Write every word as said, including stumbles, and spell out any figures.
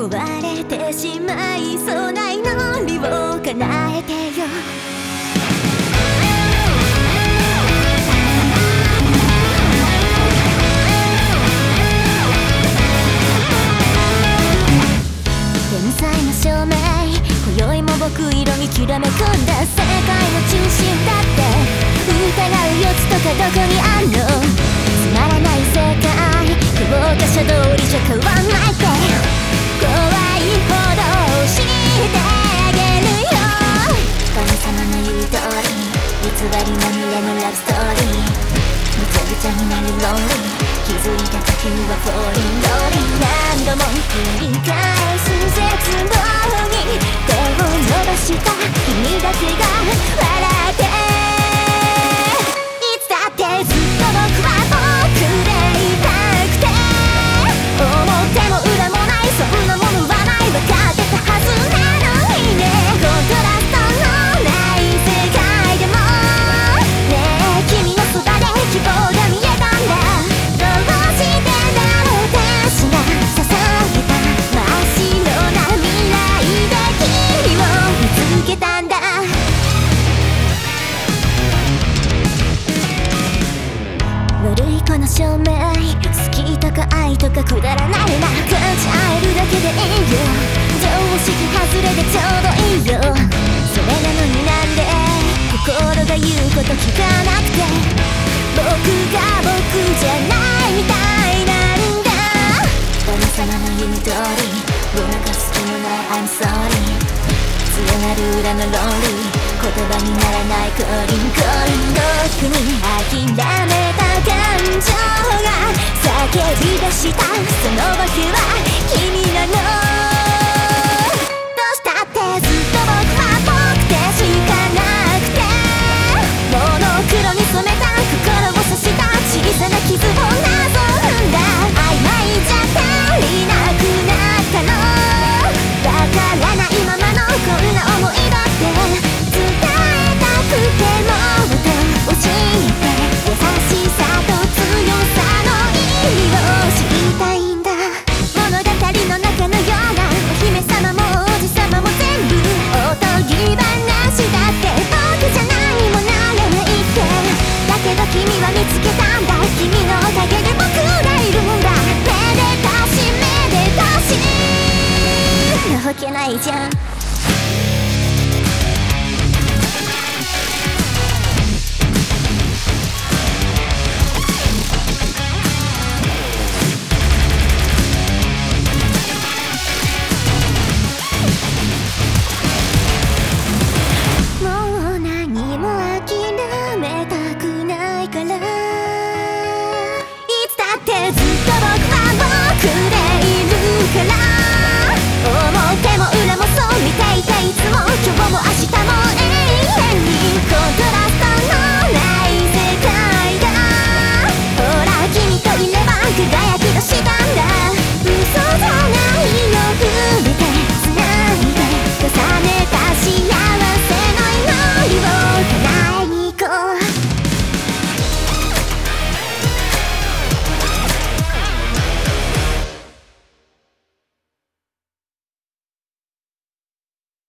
壊れてしまいそうな祈りを叶えてよ。天才の証明、今宵も僕色にきらめくんだ。世界の中心だって疑う余地とかどこにあんの。つまらない世界、教科書通りじゃ変わんないって怖いほど教えてあげるよ。神様の言う通り、偽りまみれのラブストーリー、むちゃくちゃになるロンリー、気づいた時にはフォーリンローリー、何度も繰り返す絶望に手を伸ばした君だけが笑って、いつだってずっと僕は僕でいたくて、思っても裏もないそんなものはない、分かってたはずなのにね。コントラストのない世界でもねえ、君のそばで希望が見えたんだ。どうしてだろう、私が捧げた真っ白な未来で君を見つけたんだ。悪い子の証明、好きとか愛とかくだらないな、感じ合えるだけでいいよ。常識外れでちょうどいいよ。それなのになんで心が言うこと聞かなくて、僕が僕じゃないみたいなんだ。神様の言う通り、ごまかす気もない I'm sorry、 強がる裏のロンリー、言葉にならないコリンコリン、僕に諦めた感情が叫び出した、その訳は君なの。どうしたってずっと僕は僕でしかなくて、モノクロに染めた心を刺した小さな傷をなぞるんだ。曖昧じゃ足りなくなったの、わからないままのこんな思いだって伝えたくてもっと教えて、優しさと強さの意味を知りたいんだ。物語の中のようなお姫様も王子様も全部おとぎ話だって、僕じゃ何もなれないって。だけど君は見つけたんだ、君のおかげで僕がいるんだ。めでたしめでたし、なわけないじゃん。もう何も諦めたくないから、いつだってずっと僕は僕でいるから、表も裏もそう見ていていつも今日も明日も